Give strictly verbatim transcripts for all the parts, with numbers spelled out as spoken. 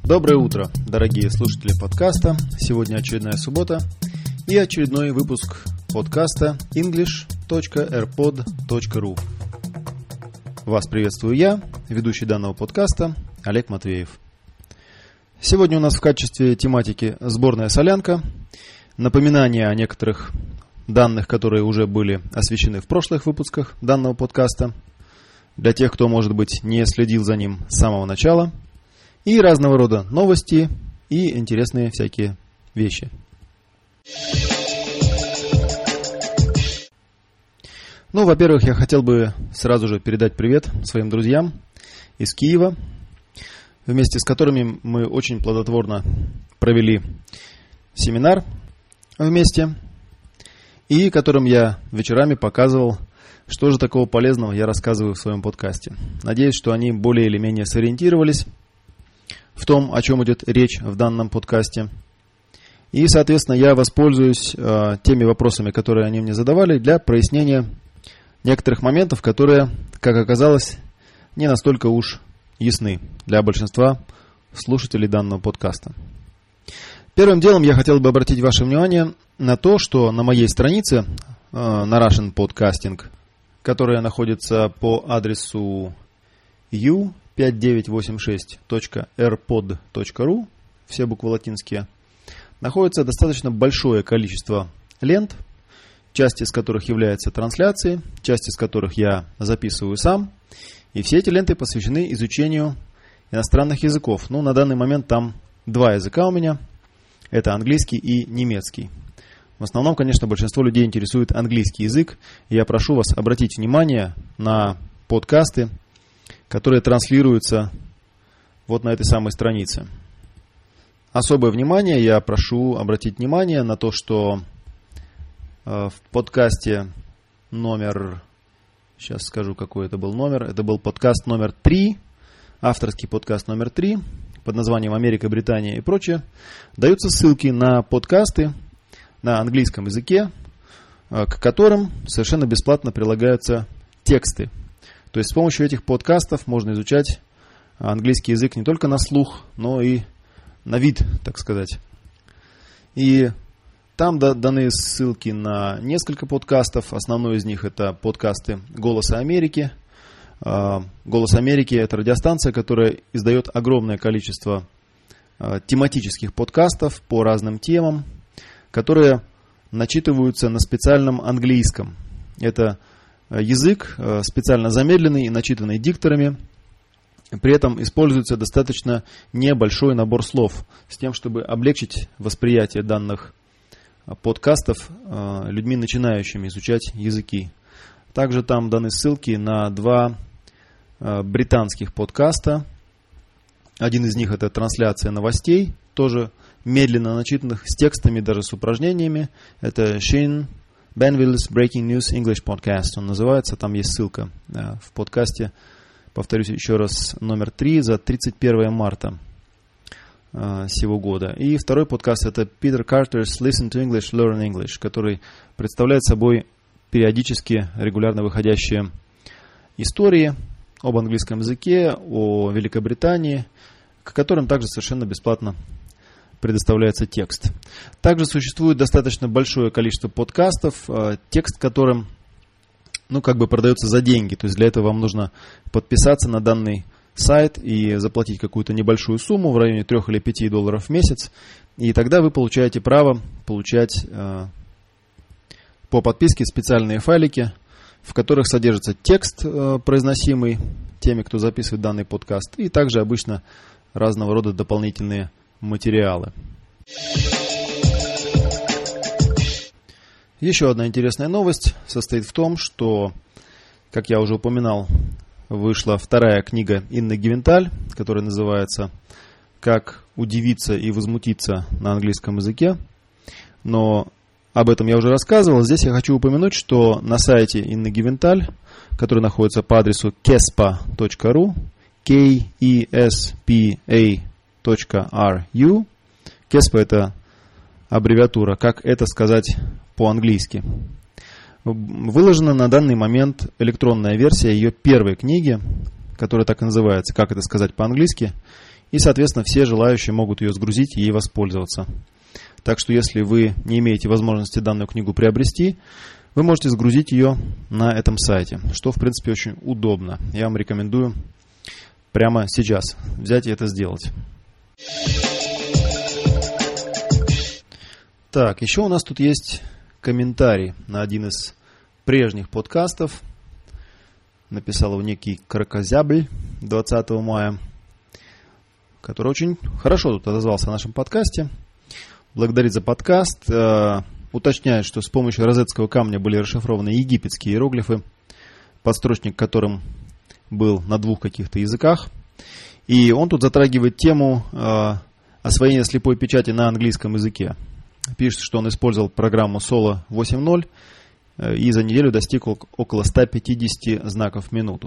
Доброе утро, дорогие слушатели подкаста. Сегодня очередная суббота и очередной выпуск подкаста инглиш точка эр под точка ру. Вас приветствую я, ведущий данного подкаста Олег Матвеев. Сегодня у нас в качестве тематики сборная солянка, напоминание о некоторых данных, которые уже были освещены в прошлых выпусках данного подкаста, для тех, кто, может быть, не следил за ним с самого начала, и разного рода новости и интересные всякие вещи. Ну, во-первых, я хотел бы сразу же передать привет своим друзьям из Киева, вместе с которыми мы очень плодотворно провели семинар вместе, и которым я вечерами показывал, что же такого полезного я рассказываю в своем подкасте. Надеюсь, что они более или менее сориентировались в том, о чем идет речь в данном подкасте. И, соответственно, я воспользуюсь э, теми вопросами, которые они мне задавали, для прояснения некоторых моментов, которые, как оказалось, не настолько уж ясны для большинства слушателей данного подкаста. Первым делом я хотел бы обратить ваше внимание на то, что на моей странице э, на Russian Podcasting, которая находится по адресу ю пять девять восемь шесть точка эр под точка ру, все буквы латинские, находится достаточно большое количество лент, часть из которых является трансляцией, часть из которых я записываю сам. И все эти ленты посвящены изучению иностранных языков. Ну, на данный момент там два языка у меня. Это английский и немецкий. В основном, конечно, большинство людей интересует английский язык. И я прошу вас обратить внимание на подкасты, которые транслируются вот на этой самой странице. Особое внимание я прошу обратить внимание на то, что в подкасте номер... Сейчас скажу, какой это был номер. Это был подкаст номер три, авторский подкаст номер три, под названием «Америка, Британия и прочее». Даются ссылки на подкасты на английском языке, к которым совершенно бесплатно прилагаются тексты. То есть с помощью этих подкастов можно изучать английский язык не только на слух, но и на вид, так сказать. И там даны ссылки на несколько подкастов. Основной из них это подкасты «Голоса Америки». «Голос Америки» — это радиостанция, которая издает огромное количество тематических подкастов по разным темам, которые начитываются на специальном английском. Это язык, специально замедленный и начитанный дикторами. При этом используется достаточно небольшой набор слов, с тем, чтобы облегчить восприятие данных подкастов людьми, начинающими изучать языки. Также там даны ссылки на два британских подкаста. Один из них — это трансляция новостей, тоже медленно начитанных, с текстами, даже с упражнениями. Это Shane Banville's Breaking News English Podcast он называется. Там есть ссылка в подкасте, повторюсь еще раз, номер три за тридцать первое марта сего года. И второй подкаст — это Peter Carter's Listen to English, Learn English, который представляет собой периодически регулярно выходящие истории об английском языке, о Великобритании, к которым также совершенно бесплатно предоставляется текст. Также существует достаточно большое количество подкастов, текст которым, ну, как бы продается за деньги. То есть для этого вам нужно подписаться на данный сайт и заплатить какую-то небольшую сумму в районе трех или пяти долларов в месяц. И тогда вы получаете право получать э, по подписке специальные файлики, в которых содержится текст, э, произносимый теми, кто записывает данный подкаст, и также обычно разного рода дополнительные материалы. Еще одна интересная новость состоит в том, что, как я уже упоминал, вышла вторая книга Инны Гевенталь, которая называется «Как удивиться и возмутиться на английском языке». Но об этом я уже рассказывал. Здесь я хочу упомянуть, что на сайте Инны Гевенталь, который находится по адресу кеспа точка ру, кей и эс пи эй точка ру, кеспа — это аббревиатура, как это сказать по-английски, выложена на данный момент электронная версия ее первой книги, которая так и называется «Как это сказать по-английски». и, соответственно, все желающие могут ее сгрузить и ей воспользоваться. Так что, если вы не имеете возможности данную книгу приобрести, вы можете сгрузить ее на этом сайте, что, в принципе, очень удобно. Я вам рекомендую прямо сейчас взять и это сделать. Так, еще у нас тут есть комментарий на один из прежних подкастов. Написал его некий Кракозябль двадцатого мая, который очень хорошо тут отозвался о нашем подкасте. Благодарит за подкаст. Э, уточняет, что с помощью розетского камня были расшифрованы египетские иероглифы, подстрочник которым был на двух каких-то языках. И он тут затрагивает тему э, освоения слепой печати на английском языке. Пишет, что он использовал программу Solo восемь ноль э, и за неделю достиг около ста пятидесяти знаков в минуту.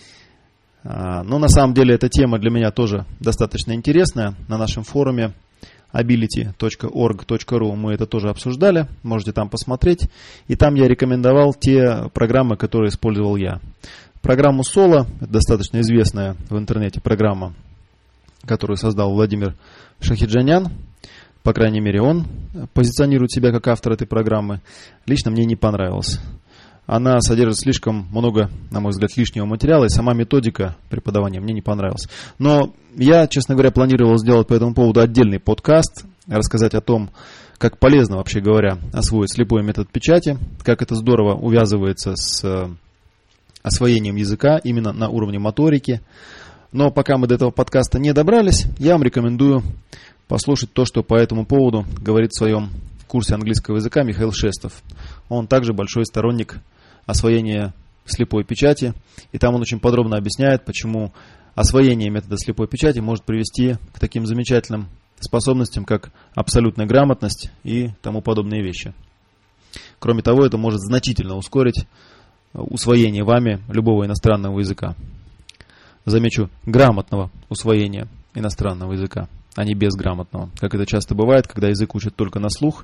Э, но на самом деле эта тема для меня тоже достаточно интересная. На нашем форуме ability точка org точка ru мы это тоже обсуждали, можете там посмотреть. И там я рекомендовал те программы, которые использовал я. Программу Solo, достаточно известная в интернете программа, которую создал Владимир Шахиджанян. По крайней мере, он позиционирует себя как автор этой программы. Лично мне не понравилась. Она содержит слишком много, на мой взгляд, лишнего материала, и сама методика преподавания мне не понравилась. Но я, честно говоря, планировал сделать по этому поводу отдельный подкаст, рассказать о том, как полезно, вообще говоря, освоить слепой метод печати, как это здорово увязывается с освоением языка именно на уровне моторики. Но пока мы до этого подкаста не добрались, я вам рекомендую послушать то, что по этому поводу говорит в своем курсе английского языка Михаил Шестов. Он также большой сторонник освоения слепой печати, и там он очень подробно объясняет, почему освоение метода слепой печати может привести к таким замечательным способностям, как абсолютная грамотность и тому подобные вещи. Кроме того, это может значительно ускорить усвоение вами любого иностранного языка. Замечу, грамотного усвоения иностранного языка, а не безграмотного, как это часто бывает, когда язык учат только на слух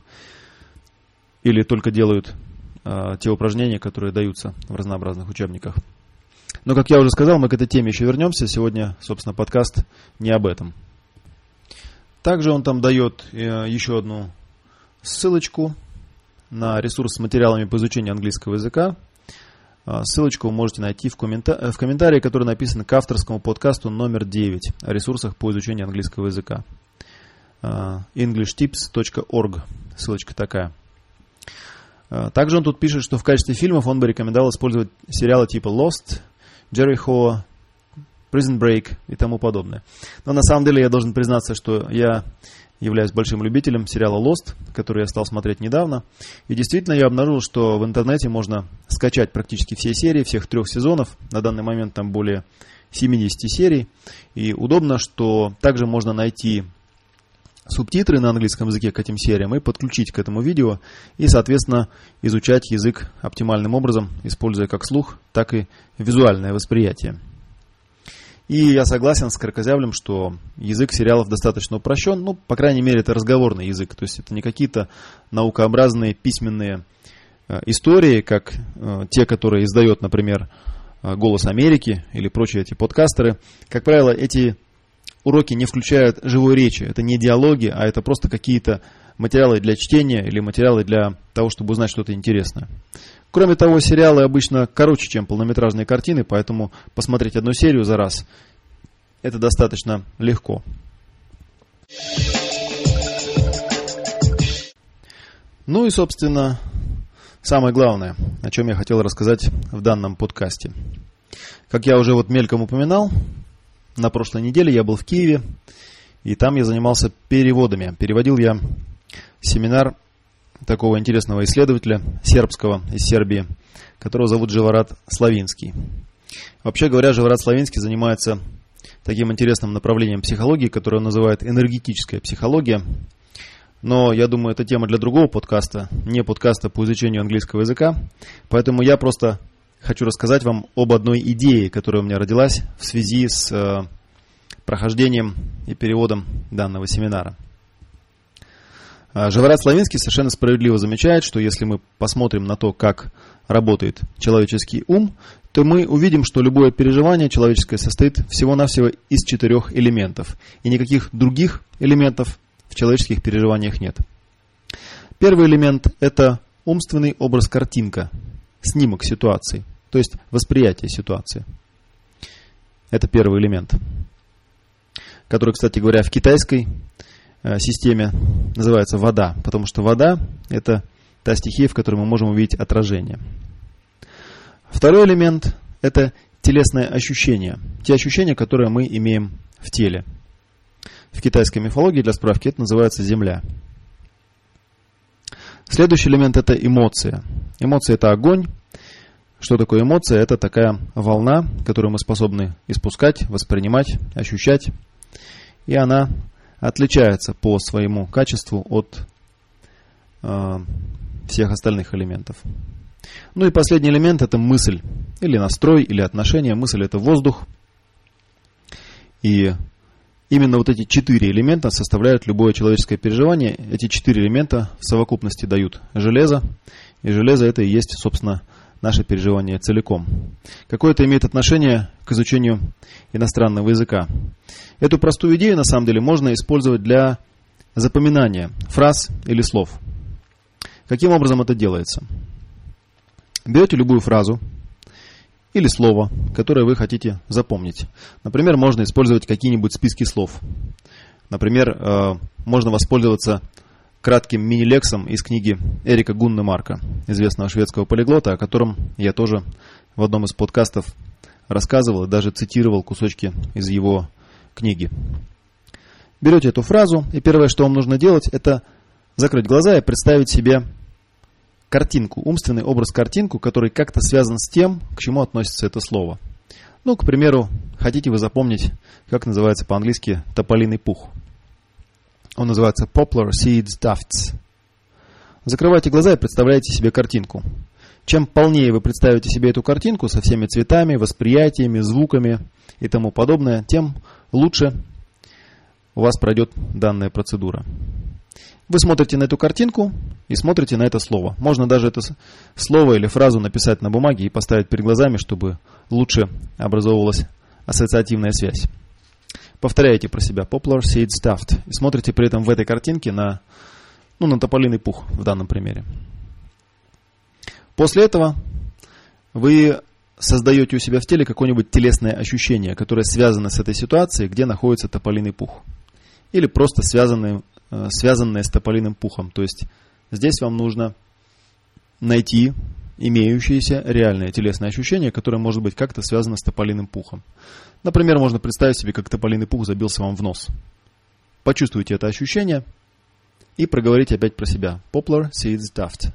или только делают э, те упражнения, которые даются в разнообразных учебниках. Но, как я уже сказал, мы к этой теме еще вернемся. Сегодня, собственно, подкаст не об этом. Также он там дает э, еще одну ссылочку на ресурс с материалами по изучению английского языка. Ссылочку вы можете найти в, коммента... в комментарии, который написан к авторскому подкасту номер девять о ресурсах по изучению английского языка. english tips точка org. Ссылочка такая. Также он тут пишет, что в качестве фильмов он бы рекомендовал использовать сериалы типа Lost, Jericho, Prison Break и тому подобное. Но на самом деле я должен признаться, что я являюсь большим любителем сериала Lost, который я стал смотреть недавно. И действительно я обнаружил, что в интернете можно скачать практически все серии, всех трех сезонов. На данный момент там более семьдесят серий. И удобно, что также можно найти субтитры на английском языке к этим сериям и подключить к этому видео. И, соответственно, изучать язык оптимальным образом, используя как слух, так и визуальное восприятие. И я согласен с Кракозяблем, что язык сериалов достаточно упрощен. Ну, по крайней мере, это разговорный язык. То есть это не какие-то наукообразные письменные э, истории, как э, те, которые издает, например, «Голос Америки» или прочие эти подкастеры. Как правило, эти уроки не включают живой речи. Это не диалоги, а это просто какие-то материалы для чтения или материалы для того, чтобы узнать что-то интересное. Кроме того, сериалы обычно короче, чем полнометражные картины, поэтому посмотреть одну серию за раз – это достаточно легко. Ну и, собственно, самое главное, о чем я хотел рассказать в данном подкасте. Как я уже вот мельком упоминал, на прошлой неделе я был в Киеве, и там я занимался переводами. Переводил я семинар такого интересного исследователя сербского из Сербии, которого зовут Живорад Славинский. Вообще говоря, Живорад Славинский занимается таким интересным направлением психологии, которое он называет энергетическая психология. Но я думаю, это тема для другого подкаста, не подкаста по изучению английского языка. Поэтому я просто хочу рассказать вам об одной идее, которая у меня родилась в связи с э, прохождением и переводом данного семинара. Живорад Славинский совершенно справедливо замечает, что если мы посмотрим на то, как работает человеческий ум, то мы увидим, что любое переживание человеческое состоит всего-навсего из четырех элементов. И никаких других элементов в человеческих переживаниях нет. Первый элемент – это умственный образ-картинка, снимок ситуации, то есть восприятие ситуации. Это первый элемент, который, кстати говоря, в китайской системе называется вода, потому что вода – это та стихия, в которой мы можем увидеть отражение. Второй элемент – это телесное ощущение, те ощущения, которые мы имеем в теле. В китайской мифологии, для справки, это называется земля. Следующий элемент – это эмоция. Эмоция – это огонь. Что такое эмоция? Это такая волна, которую мы способны испускать, воспринимать, ощущать. И она отличается по своему качеству от э, всех остальных элементов. Ну и последний элемент – это мысль, или настрой, или отношение. Мысль – это воздух. И именно вот эти четыре элемента составляют любое человеческое переживание. Эти четыре элемента в совокупности дают железо. И железо – это и есть, собственно, наше переживание целиком. Какое это имеет отношение к изучению иностранного языка? Эту простую идею, на самом деле, можно использовать для запоминания фраз или слов. Каким образом это делается? Берете любую фразу или слово, которое вы хотите запомнить. Например, можно использовать какие-нибудь списки слов. Например, можно воспользоваться кратким мини-лексом из книги Эрика Гуннемарка, известного шведского полиглота, о котором я тоже в одном из подкастов рассказывал и даже цитировал кусочки из его книги. Берете эту фразу, и первое, что вам нужно делать, это закрыть глаза и представить себе картинку, умственный образ-картинку, который как-то связан с тем, к чему относится это слово. Ну, к примеру, хотите вы запомнить, как называется по-английски тополиный пух. Он называется Poplar Seeds Tufts. Закрывайте глаза и представляете себе картинку. Чем полнее вы представите себе эту картинку со всеми цветами, восприятиями, звуками и тому подобное, тем лучше у вас пройдет данная процедура. Вы смотрите на эту картинку и смотрите на это слово. Можно даже это слово или фразу написать на бумаге и поставить перед глазами, чтобы лучше образовывалась ассоциативная связь. Повторяете про себя Poplar Seeds Tuft и смотрите при этом в этой картинке на, ну, на тополиный пух в данном примере. После этого вы создаете у себя в теле какое-нибудь телесное ощущение, которое связано с этой ситуацией, где находится тополиный пух. Или просто связанное, связанное с тополиным пухом. То есть здесь вам нужно найти имеющееся реальное телесное ощущение, которое может быть как-то связано с тополиным пухом. Например, можно представить себе, как тополиный пух забился вам в нос. Почувствуйте это ощущение и проговорите опять про себя. Poplar Seeds Tuft.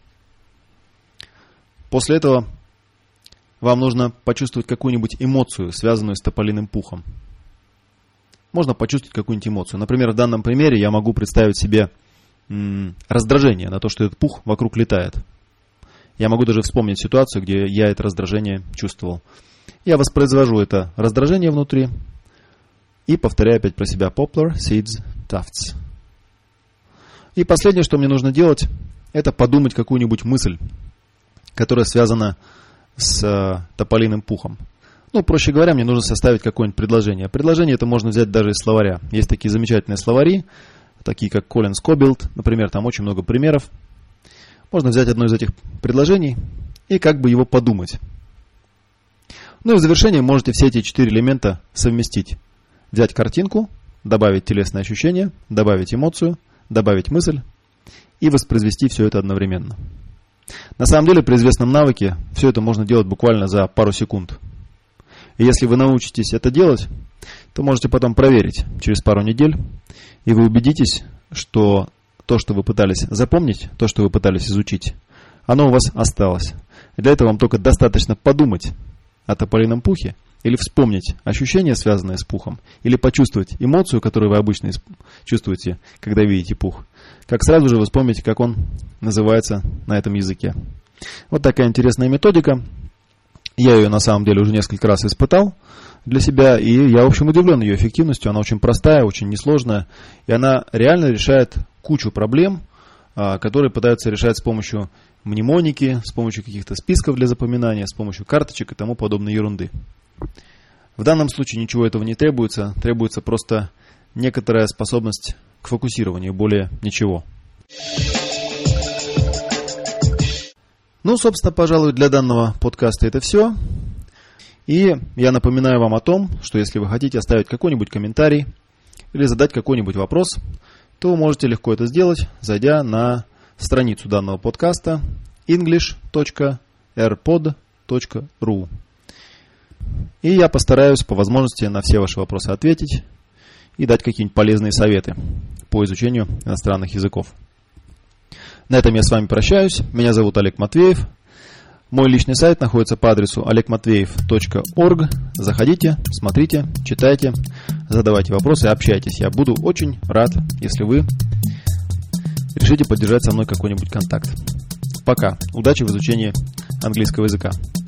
После этого вам нужно почувствовать какую-нибудь эмоцию, связанную с тополиным пухом. Можно почувствовать какую-нибудь эмоцию. Например, в данном примере я могу представить себе м- раздражение на то, что этот пух вокруг летает. Я могу даже вспомнить ситуацию, где я это раздражение чувствовал. Я воспроизвожу это раздражение внутри и повторяю опять про себя Poplar Seeds Tufts. И последнее, что мне нужно делать, это подумать какую-нибудь мысль, которая связана с э, тополиным пухом. Ну, проще говоря, мне нужно составить какое-нибудь предложение. Предложение это можно взять даже из словаря. Есть такие замечательные словари, такие как Коллинз Кобилд, например, там очень много примеров. Можно взять одно из этих предложений и как бы его подумать. Ну и в завершение можете все эти четыре элемента совместить. Взять картинку, добавить телесное ощущение, добавить эмоцию, добавить мысль и воспроизвести все это одновременно. На самом деле, при известном навыке все это можно делать буквально за пару секунд. И если вы научитесь это делать, то можете потом проверить через пару недель, и вы убедитесь, что то, что вы пытались запомнить, то, что вы пытались изучить, оно у вас осталось. И для этого вам только достаточно подумать о тополином пухе, или вспомнить ощущения, связанные с пухом, или почувствовать эмоцию, которую вы обычно чувствуете, когда видите пух, как сразу же вы вспомните, как он называется на этом языке. Вот такая интересная методика. Я ее на самом деле уже несколько раз испытал для себя, и я, в общем, удивлен ее эффективностью. Она очень простая, очень несложная, и она реально решает кучу проблем, которые пытаются решать с помощью мнемоники, с помощью каких-то списков для запоминания, с помощью карточек и тому подобной ерунды. В данном случае ничего этого не требуется, требуется просто некоторая способность к фокусированию, более ничего. Ну, собственно, пожалуй, для данного подкаста это все. И я напоминаю вам о том, что если вы хотите оставить какой-нибудь комментарий или задать какой-нибудь вопрос, то вы можете легко это сделать, зайдя на страницу данного подкаста english точка эр под точка ру. И я постараюсь по возможности на все ваши вопросы ответить и дать какие-нибудь полезные советы по изучению иностранных языков. На этом я с вами прощаюсь. Меня зовут Олег Матвеев. Мой личный сайт находится по адресу олег матвеев точка орг. Заходите, смотрите, читайте, задавайте вопросы и общайтесь. Я буду очень рад, если вы решите поддержать со мной какой-нибудь контакт. Пока. Удачи в изучении английского языка.